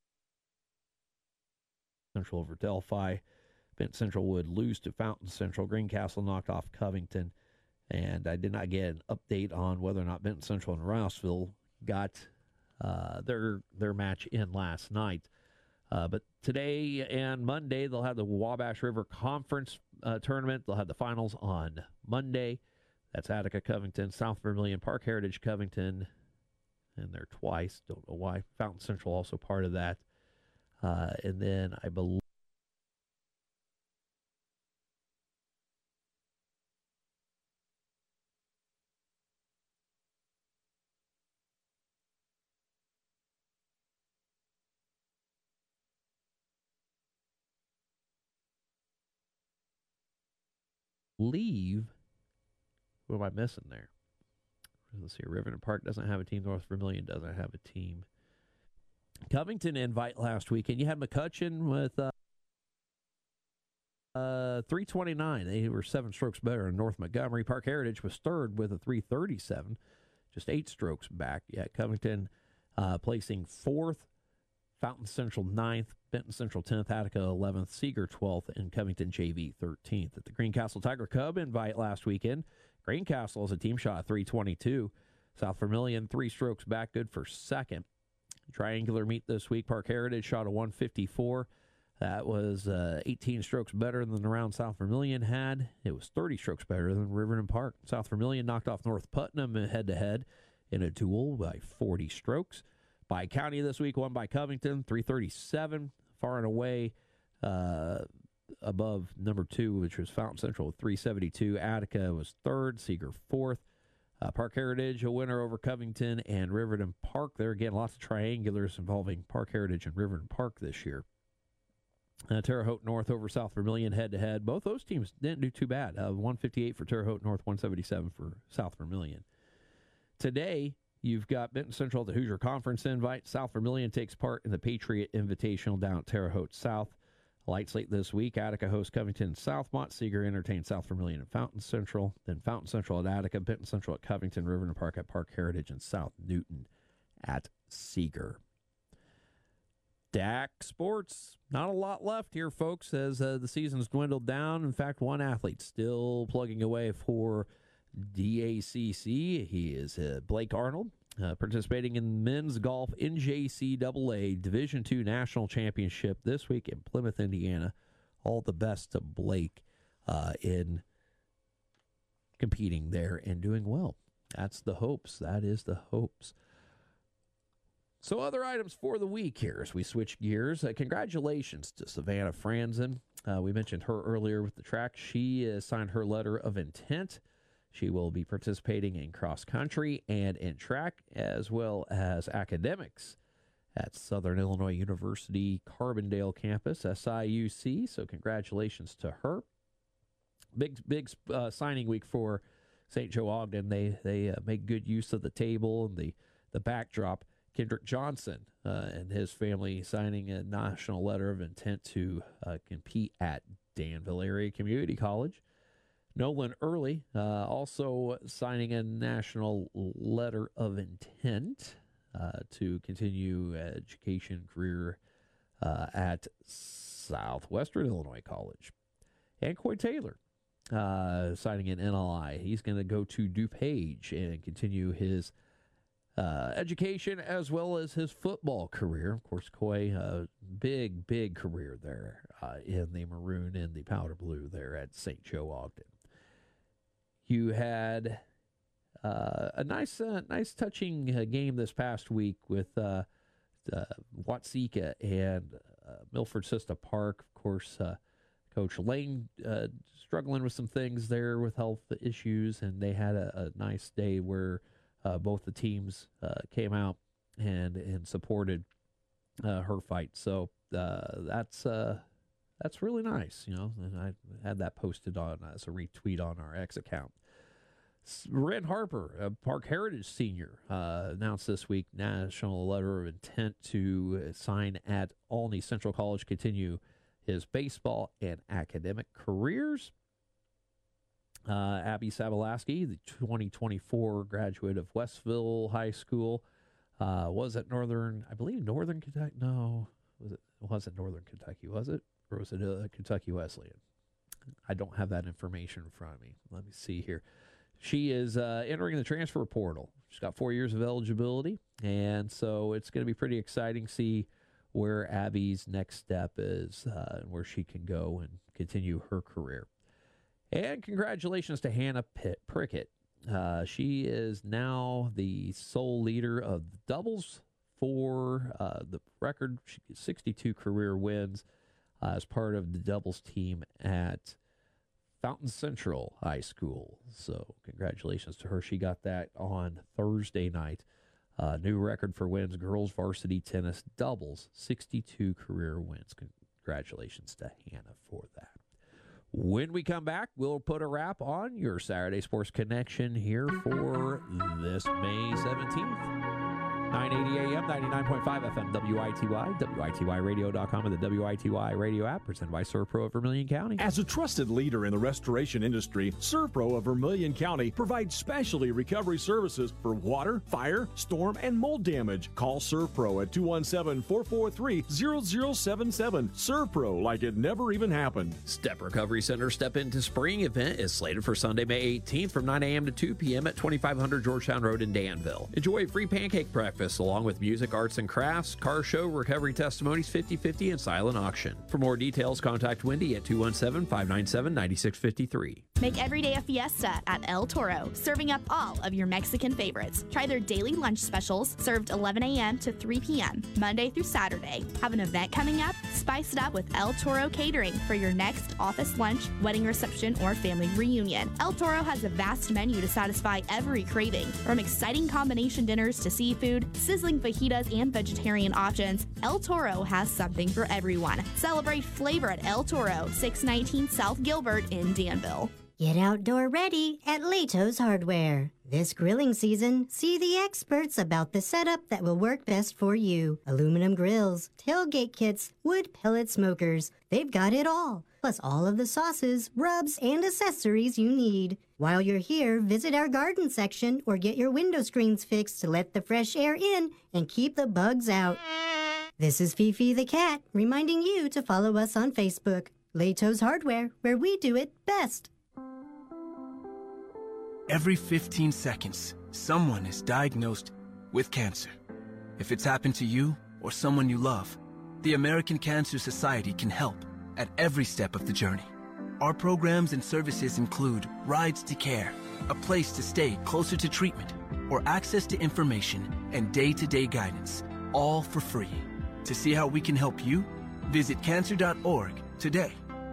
Central over Delphi. Benton Central would lose to Fountain Central. Greencastle knocked off Covington. And I did not get an update on whether or not Benton Central and Rouseville got Uh, their their match in last night. Uh, but today and Monday, they'll have the Wabash River Conference uh, Tournament. They'll have the finals on Monday. That's Attica, Covington, South Vermilion, Park Heritage, Covington, and they're twice. Don't know why. Fountain Central also part of that. Uh, and then I believe leave. What am I missing there? Let's see. Riverton Park doesn't have a team. North Vermilion doesn't have a team. Covington invite last weekend. You had McCutcheon with uh, uh, three twenty-nine. They were seven strokes better than North Montgomery. Park Heritage was third with a three thirty-seven, just eight strokes back. Yeah, Covington uh, placing fourth. Fountain Central ninth, Benton Central tenth, Attica eleventh, Seeger twelfth, and Covington J V thirteenth. At the Greencastle Tiger Cub invite last weekend, Greencastle as a team shot three twenty-two. South Vermilion three strokes back, good for second. Triangular meet this week, Park Heritage shot a one fifty-four. That was uh, eighteen strokes better than the round South Vermilion had. It was thirty strokes better than Riverton Park. South Vermilion knocked off North Putnam head-to-head in a duel by forty strokes. By county this week, won by Covington, three thirty-seven, far and away uh, above number two, which was Fountain Central with three seventy-two. Attica was third, Seeger fourth. Uh, Park Heritage, a winner over Covington and Riverton Park. There again, lots of triangulars involving Park Heritage and Riverton Park this year. Uh, Terre Haute North over South Vermilion head-to-head. Both those teams didn't do too bad. Uh, one fifty-eight for Terre Haute North, one seventy-seven for South Vermilion. Today, you've got Benton Central at the Hoosier Conference invite. South Vermilion takes part in the Patriot Invitational down at Terre Haute South. Light slate this week. Attica hosts Covington and Southmont. Seeger entertains South Vermilion and Fountain Central. Then Fountain Central at Attica. Benton Central at Covington. Riverton Park at Park Heritage. And South Newton at Seeger. D A C Sports. Not a lot left here, folks, as uh, the season's dwindled down. In fact, one athlete still plugging away for D A C C. He is uh, Blake Arnold, uh, participating in men's golf N J C double A Division two National Championship this week in Plymouth, Indiana. All the best to Blake uh, in competing there and doing well. That's the hopes. That is the hopes. So other items for the week here as we switch gears. Uh, congratulations to Savannah Franzen. Uh, we mentioned her earlier with the track. She uh, signed her letter of intent. She will be participating in cross country and in track, as well as academics at Southern Illinois University Carbondale campus, S I U C. So congratulations to her. Big, big uh, signing week for Saint Joe Ogden. They they uh, make good use of the table and the, the backdrop. Kendrick Johnson uh, and his family signing a national letter of intent to uh, compete at Danville Area Community College. Nolan Early uh, also signing a national letter of intent uh, to continue education career uh, at Southwestern Illinois College. And Coy Taylor uh, signing an N L I. He's going to go to DuPage and continue his uh, education as well as his football career. Of course, Coy, uh, big, big career there uh, in the maroon and the powder blue there at Saint Joe Ogden. You had uh, a nice, uh, nice touching uh, game this past week with uh, uh, Watseka and uh, Milford Sista Park. Of course, uh, Coach Lane uh, struggling with some things there with health issues, and they had a, a nice day where uh, both the teams uh, came out and and supported uh, her fight. So uh, that's uh, that's really nice, you know. And I had that posted on as a retweet on our X account. Ren Harper, a Park Heritage senior, uh, announced this week national letter of intent to sign at Olney Central College, continue his baseball and academic careers. Uh, Abby Sabalaski, the twenty twenty-four graduate of Westville High School, uh, was at Northern, I believe Northern Kentucky. No, was it? It wasn't Northern Kentucky, was it? Or was it uh, Kentucky Wesleyan? I don't have that information in front of me. Let me see here. She is uh, entering the transfer portal. She's got four years of eligibility, and so it's going to be pretty exciting to see where Abby's next step is uh, and where she can go and continue her career. And congratulations to Hannah Pitt Prickett. Uh, she is now the sole leader of the doubles for uh, the record sixty-two career wins uh, as part of the doubles team at Fountain Central High School. So congratulations to her. She got that on Thursday night. Uh, new record for wins, girls varsity tennis doubles, sixty-two career wins. Congratulations to Hannah for that. When we come back, we'll put a wrap on your Saturday Sports Connection here for this May seventeenth. nine eighty A M, ninety-nine point five F M, W I T Y, W I T Y radio dot com, and the W I T Y radio app, presented by Servpro of Vermilion County. As a trusted leader in the restoration industry, Servpro of Vermilion County provides specialty recovery services for water, fire, storm, and mold damage. Call Servpro at two one seven, four four three, zero zero seven seven. Servpro, like it never even happened. Step Recovery Center Step Into Spring event is slated for Sunday, May eighteenth from nine A M to two P M at twenty-five hundred Georgetown Road in Danville. Enjoy a free pancake breakfast along with music, arts and crafts, car show, recovery testimonies, fifty fifty, and silent auction. For more details, contact Wendy at two one seven, five nine seven, nine six five three. Make every day a fiesta at El Toro, serving up all of your Mexican favorites. Try their daily lunch specials, served eleven A M to three P M, Monday through Saturday. Have an event coming up? Spice it up with El Toro Catering for your next office lunch, wedding reception, or family reunion. El Toro has a vast menu to satisfy every craving. From exciting combination dinners to seafood, sizzling fajitas, and vegetarian options, El Toro has something for everyone. Celebrate flavor at El Toro, six nineteen South Gilbert in Danville. Get outdoor ready at Lato's Hardware. This grilling season, see the experts about the setup that will work best for you. Aluminum grills, tailgate kits, wood pellet smokers. They've got it all. Plus all of the sauces, rubs, and accessories you need. While you're here, visit our garden section or get your window screens fixed to let the fresh air in and keep the bugs out. This is Fifi the cat, reminding you to follow us on Facebook. Lato's Hardware, where we do it best. Every fifteen seconds, someone is diagnosed with cancer. If it's happened to you or someone you love, the American Cancer Society can help at every step of the journey. Our programs and services include Rides to Care, a place to stay closer to treatment, or access to information and day-to-day guidance, all for free. To see how we can help you, visit cancer dot org today.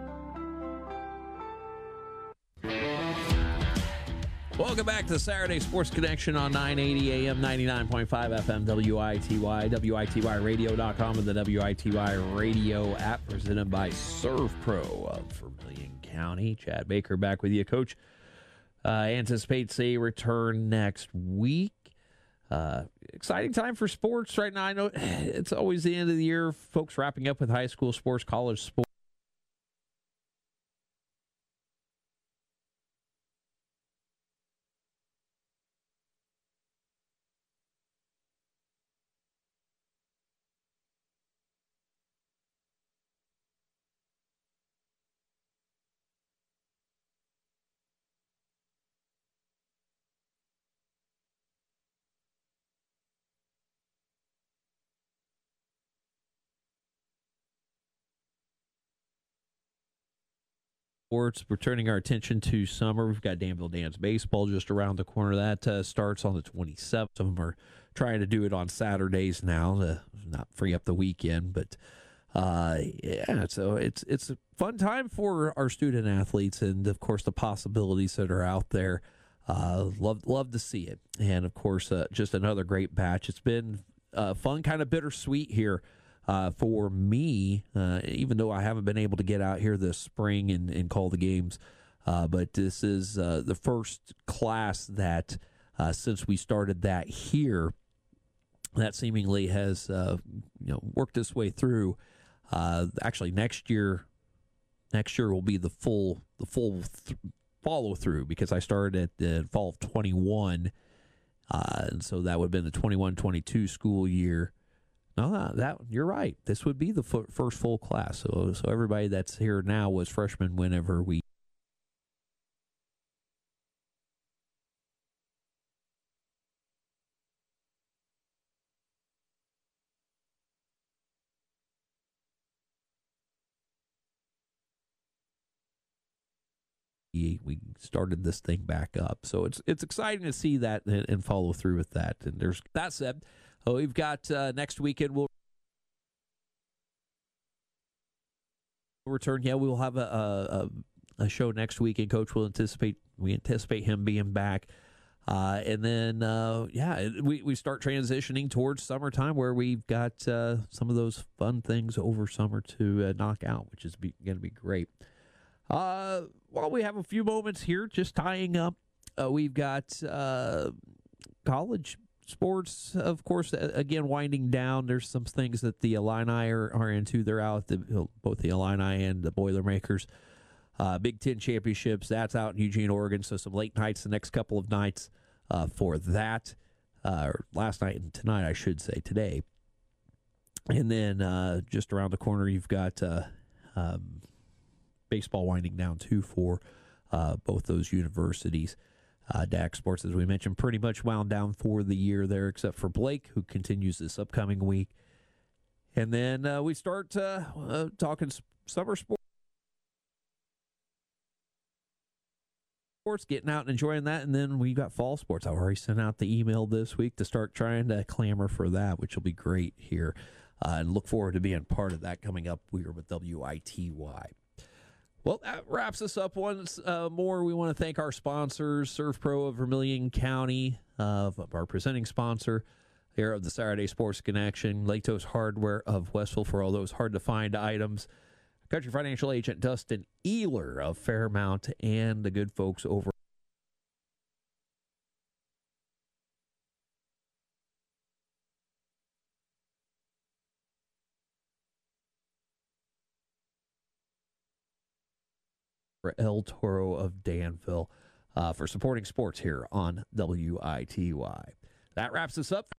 Welcome back to Saturday Sports Connection on nine eighty A M, ninety-nine point five F M, W I T Y, W I T Y radio dot com, and the W I T Y radio app, presented by Servpro of Vermilion County. Chad Baker back with you, Coach. Uh, anticipates a return next week. Uh, exciting time for sports right now. I know it's always the end of the year. Folks wrapping up with high school sports, college sports. sports. We're turning our attention to summer. We've got Danville Dance baseball just around the corner. That uh, starts on the twenty-seventh. Some of them are trying to do it on Saturdays now to not free up the weekend. But, uh, yeah, so it's it's a fun time for our student athletes and, of course, the possibilities that are out there. Uh, love, love to see it. And, of course, uh, just another great batch. It's been uh, fun, kind of bittersweet here. Uh, for me, uh, even though I haven't been able to get out here this spring and, and call the games, uh, but this is uh, the first class that, uh, since we started that here, that seemingly has uh, you know worked its way through. Uh, actually, next year, next year will be the full the full th- follow through because I started at the fall of twenty-one, uh, and so that would have been the twenty-one twenty-two school year. No, that you're right. This would be the f- first full class. So, so everybody that's here now was freshmen whenever we. We started this thing back up, so it's it's exciting to see that and, and follow through with that. And there's that said. Oh, we've got uh, next weekend. We'll return. Yeah, we will have a, a a show next weekend. Coach will anticipate. We anticipate him being back, uh, and then uh, yeah, we we start transitioning towards summertime where we've got uh, some of those fun things over summer to uh, knock out, which is going to be great. Uh, while we have a few moments here, just tying up, uh, we've got uh, college. Sports, of course, again, winding down. There's some things that the Illini are, are into. They're out, the, both the Illini and the Boilermakers. Uh, Big Ten Championships, that's out in Eugene, Oregon. So some late nights the next couple of nights uh, for that. Uh, or last night and tonight, I should say, today. And then uh, just around the corner, you've got uh, um, baseball winding down, too, for uh, both those universities. Uh, D A C Sports, as we mentioned, pretty much wound down for the year there, except for Blake, who continues this upcoming week. And then uh, we start uh, uh, talking summer sports, getting out and enjoying that. And then we got fall sports. I already sent out the email this week to start trying to clamor for that, which will be great here. Uh, and look forward to being part of that coming up. We are with W I T Y. Well, that wraps us up once uh, more. We want to thank our sponsors, ServPro of Vermilion County, uh, our presenting sponsor here of the Saturday Sports Connection, Latos Hardware of Westville for all those hard-to-find items, Country Financial Agent Dustin Ehler of Fairmount, and the good folks over El Toro of Danville uh, for supporting sports here on W I T Y. That wraps us up.